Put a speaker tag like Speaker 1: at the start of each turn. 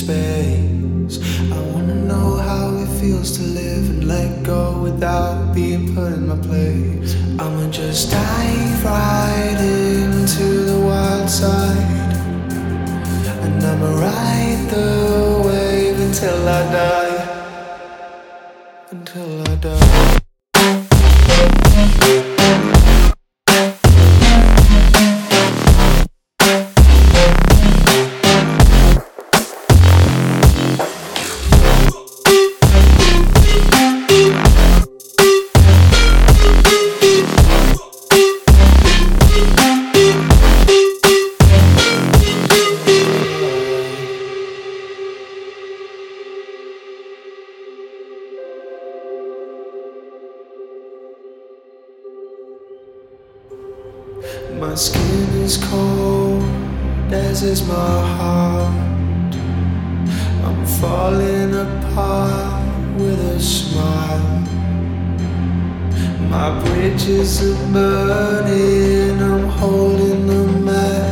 Speaker 1: space. I wanna know how it feels to live and let go without being put in my place. I'ma just dive right into the wild side, and I'ma ride the wave until I die. Until I die. My skin is cold, as is my heart. I'm falling apart with a smile. My bridges are burning, I'm holding a mess.